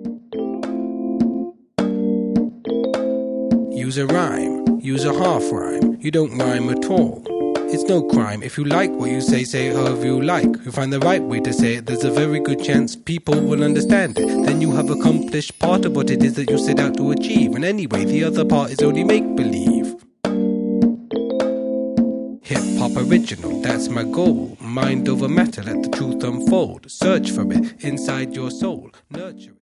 Use a rhyme, use a half rhyme. You don't rhyme at all. It's no crime. If you like what you say however you like. You find the right way to say it, there's a very good chance people will understand it. Then you have accomplished part of what it is that you set out to achieve. And anyway, the other part is only make-believe. Hip-hop original, that's my goal. Mind over matter, let the truth unfold. Search for it inside your soul. Nurture it.